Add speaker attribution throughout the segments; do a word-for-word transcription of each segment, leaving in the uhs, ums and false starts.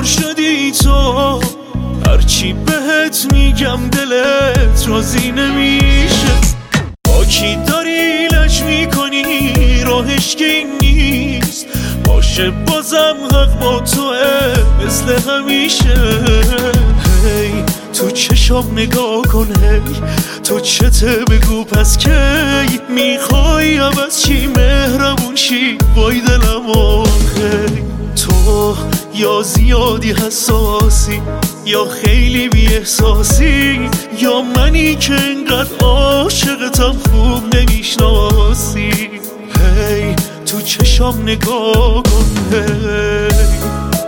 Speaker 1: پر شدی تو، هرچی بهت میگم دلت راضی نمیشه. با کی داری لج میکنی راهش که این نیست، باشه بازم حق با توه مثل همیشه. هی تو چشام نگاه کن، هی تو چته بگو پس کی میخوای عوض چی مهربون شی وای دلم. هی تو یا زیادی حساسی یا خیلی بی احساسی، یا منی که انقدر عاشقتم خوب نمیشناسی. هی تو چشام نگاه کن، هی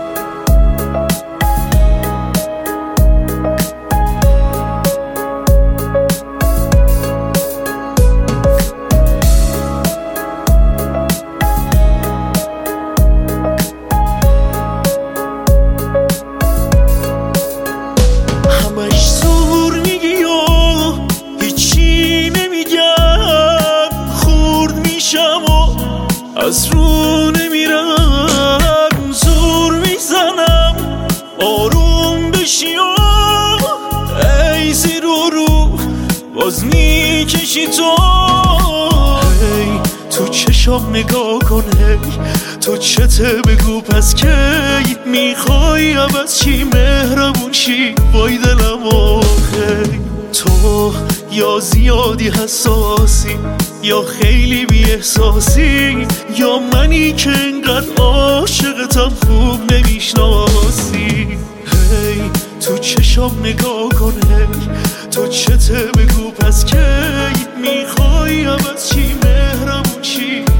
Speaker 1: از رو نمیرم، زور میزنم آروم بشی و ای زیر و رو باز میکشی تو. هی تو چشام نگاه کن، هی تو چته بگو پس کی میخوای عوض چی مهربون شی وای دلم. هی تو یا زیادی حساسی یا خیلی بی احساسی، یا منی که انقدر عاشقتم خوب نمیشناسی. هی تو چشام نگاه کن، هی تو چته بگو پس کی میخوای عوض چی مهربون شی